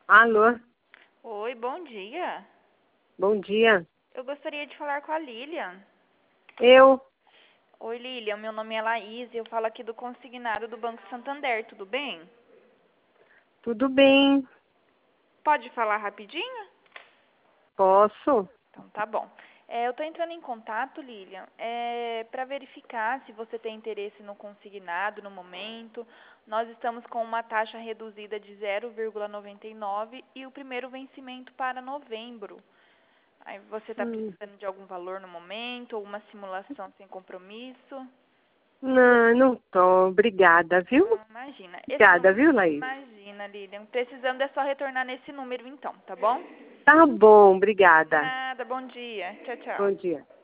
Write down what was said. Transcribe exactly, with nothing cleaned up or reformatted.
Alô, Oi, bom dia. bom dia. Eu gostaria de falar com a Lilian. Eu, Oi, Lilian, meu nome é Laís e eu falo aqui do consignado do Banco Santander, tudo bem? tudo bem? Pode falar rapidinho? Posso? Então tá bom. É, eu estou entrando em contato, Lilian, é, para verificar se você tem interesse no consignado no momento. Nós estamos com uma taxa reduzida de zero vírgula noventa e nove e o primeiro vencimento para novembro. Aí você está Hum, precisando de algum valor no momento, ou uma simulação sem compromisso? Não, não tô. Obrigada, viu? Não, imagina. Esse Obrigada, número, viu, Laís? imagina, Lilian. Precisando é só retornar nesse número então, tá bom? Tá bom, obrigada. Nada, bom dia. Tchau, Bom tchau. dia.